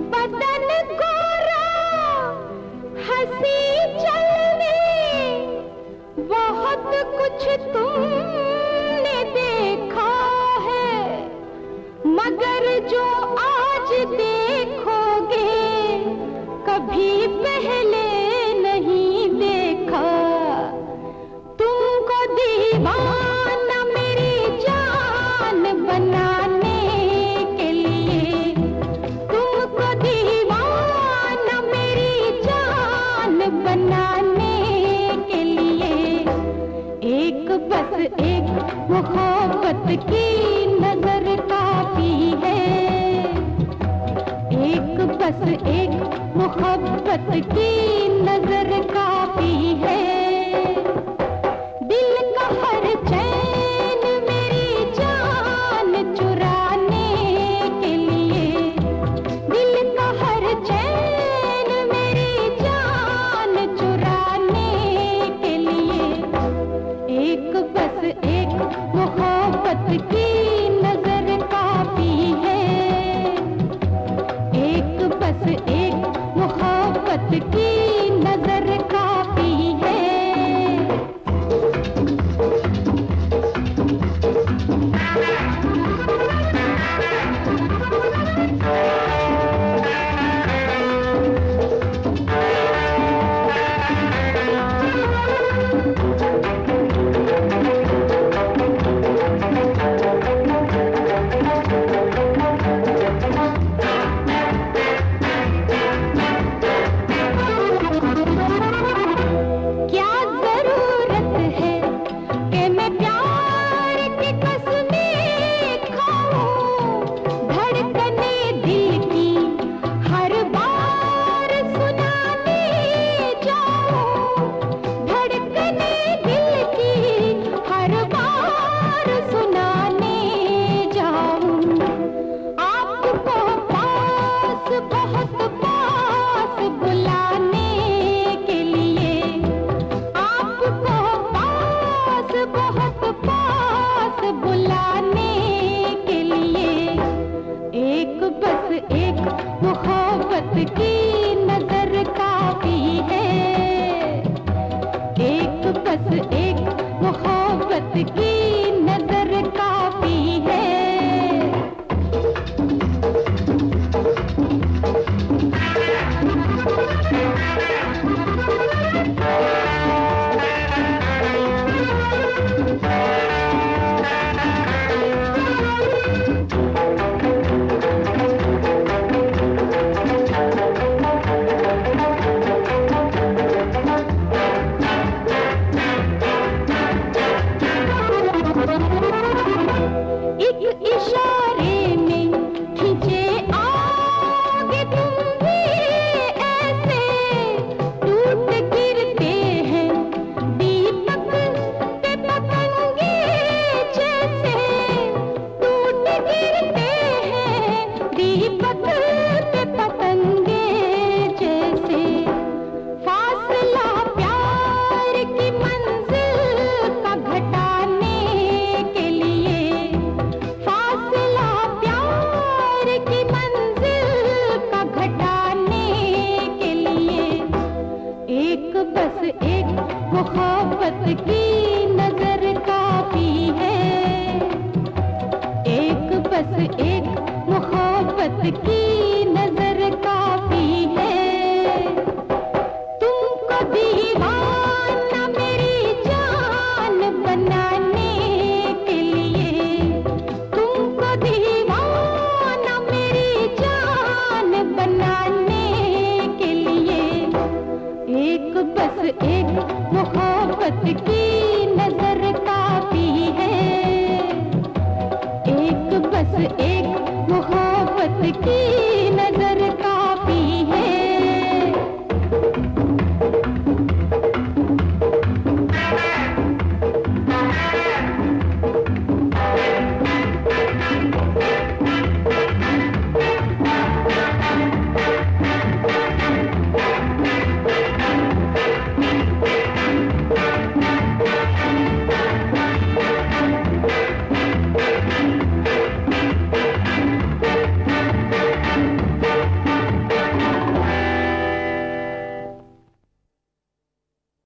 बदन गोरा हंसी चलने बहुत कुछ तुमने देखा है, मगर जो आज देखोगे कभी पहले नहीं देखा। तुमको दीवाना मेरी जान बनाने के लिए, तुमको दीवाना मेरी जान बनाने के लिए एक बस एक मोहब्बत की नजर काफी है, एक बस एक मोहब्बत की नजर काफी है। दिल का हर चैन मेरी जान चुराने के लिए, दिल का हर चैन मेरी जान चुराने के लिए एक बस एक मोहब्बत की नजर काफी है, एक बस एक मोहब्बत की नजर काफी है। की नजर काफी है, एक बस एक मोहब्बत की नजर काफी है। मोहब्बत की नजर काफी है, एक बस एक मोहब्बत की नजर काफी है। तुमको दीवाना मेरी जान बनाने के लिए, तुमको दीवाना मेरी जान बनाने के लिए एक बस एक मोहब्बत की नजर काफी है, एक बस एक मोहब्बत की